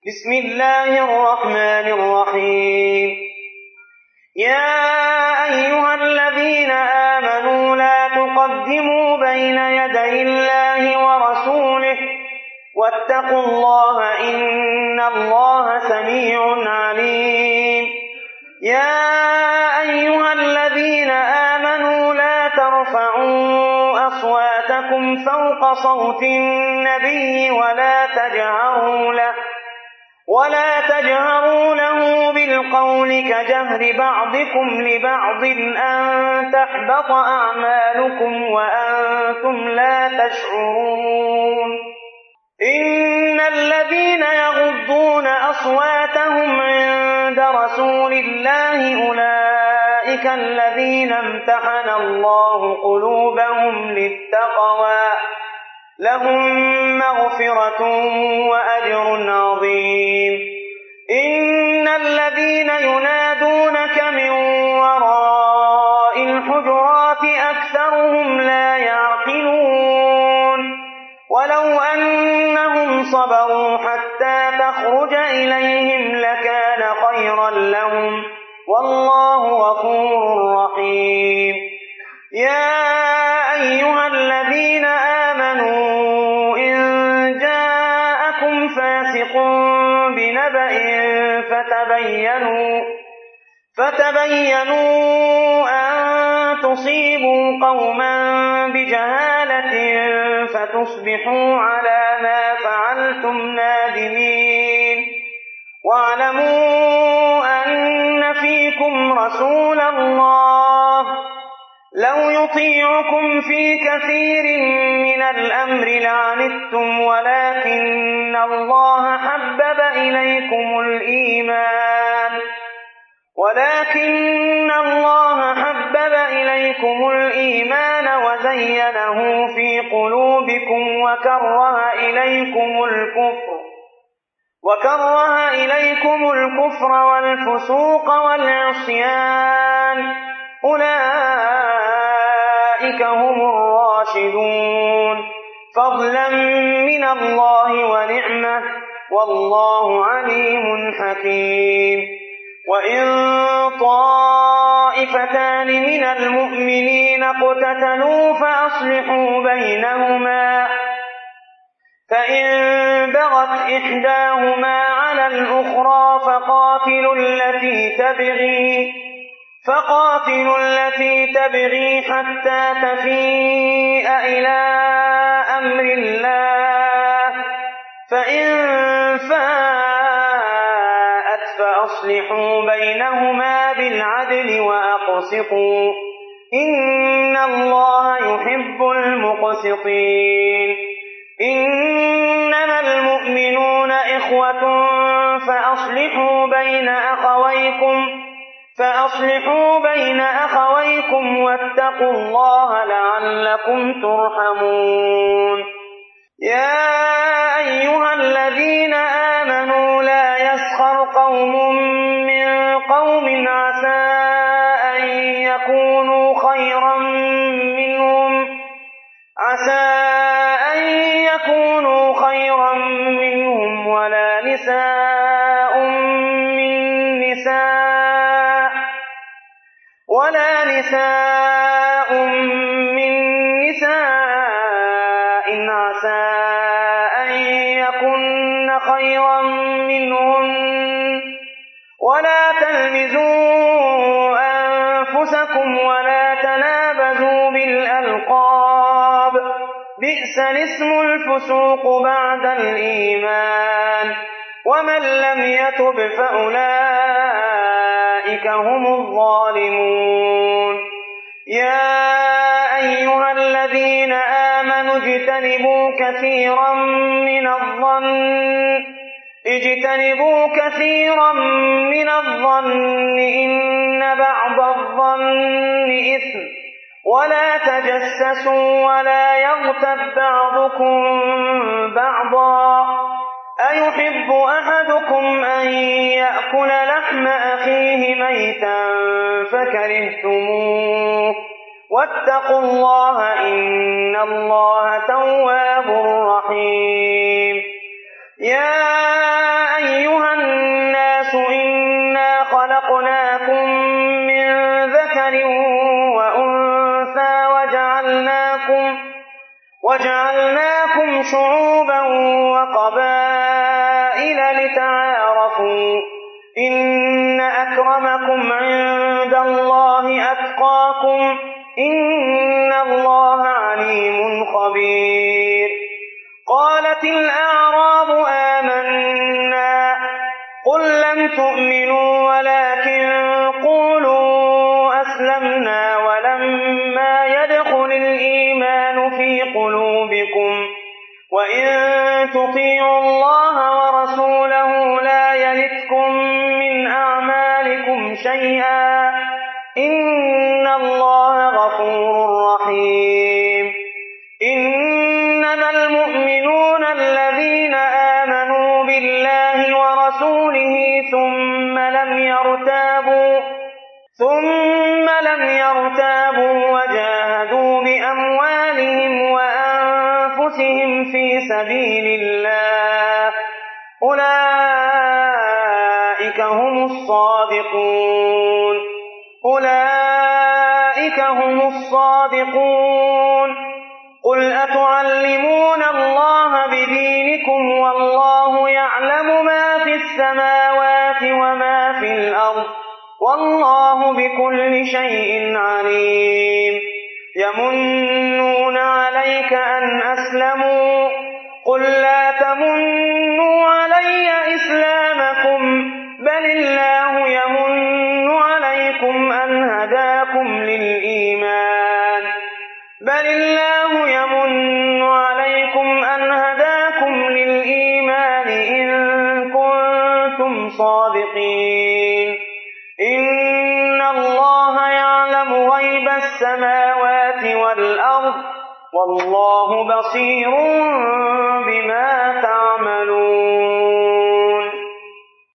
بسم الله الرحمن الرحيم. يا أيها الذين آمنوا لا تقدموا بين يدي الله ورسوله واتقوا الله إن الله سميع عليم. يا أيها الذين آمنوا لا ترفعوا أصواتكم فوق صوت النبي ولا تجهروا له بالقول كجهر بعضكم لبعض أن تحبط أعمالكم وأنتم لا تشعرون. إن الذين يغضون أصواتهم عند رسول الله أولئك الذين امتحن الله قلوبهم للتقوى لهم مغفرة وأجر عظيم. إن الذين ينادونك من وراء الحجرات أكثرهم لا يعقلون. ولو أنهم صبروا حتى تخرج إليهم لكان خيرا لهم والله غفور رحيم. يا أيها الذين آمنوا إن جاءكم فاسق بنبأ فتبينوا أن تصيبوا قوما بجهالة فتصبحوا على ما فعلتم نادمين. واعلموا أن فيكم رسول الله لو يطيعكم في كثير من الأمر لعنتم ولكن الله حبب إليكم الإيمان وزينه في قلوبكم وكره إليكم الكفر والفسوق والعصيان أولئك هم الراشدون فضلا من الله ونعمة والله عليم حكيم. وإن طائفتان من المؤمنين اقتتلوا فأصلحوا بينهما فإن بغت إحداهما على الأخرى فقاتلوا التي تبغي حتى تفيء إلى أمر الله فإن فاءت فأصلحوا بينهما بالعدل وأقسطوا إن الله يحب المقسطين. إنما المؤمنون إخوة فأصلحوا بين أخويكم واتقوا الله لعلكم ترحمون. يا أيها الذين آمنوا لا يسخر قوم من قوم عسى أن يكونوا خيرا منهم ولا نساء من نساء عسى أن يكن خيرا منهن ولا تلمزوا أنفسكم ولا تنابزوا بالألقاب بئس الاسم الفسوق بعد الإيمان ومن لم يتب فأولئك هم الظالمون. يا أيها الذين آمنوا اجتنبوا كثيرا من الظن إن بعض الظن إثم ولا تجسسوا ولا يغتب بعضكم بعضا أيحب أحدكم أن يأكل لحم أخيه ميتا فكرهتموه واتقوا الله إن الله تواب رحيم. يا أيها وجعلناكم شعوبا وقبائل لتعارفوا إن أكرمكم عند الله أتقاكم إن الله عليم خبير قالت الأعراب آمنا قل لم تؤمنوا ولكن قولوا أسلمنا ولما يدخل الإيمان في قلوبكم وإن تطيعوا الله ورسوله لا يلتكم من أعمالكم شيئا إن الله غفور رحيم إنما المؤمنون الذين آمنوا بالله ورسوله ثم لم يرتابوا وجاهدوا بأموالهم وأنفسهم في سبيل الله أولئك هم الصادقون قل أتعلمون الله بدينكم والله يعلم ما في السماوات وما في الأرض والله بكل شيء عليم يمنون عليك أن أسلموا قل لا تمنوا علي إسلامكم بل الله يمن عليكم أن هداكم للإيمان إن كنتم صادقين إن الله يعلم غيب السماوات والأرض والله بصير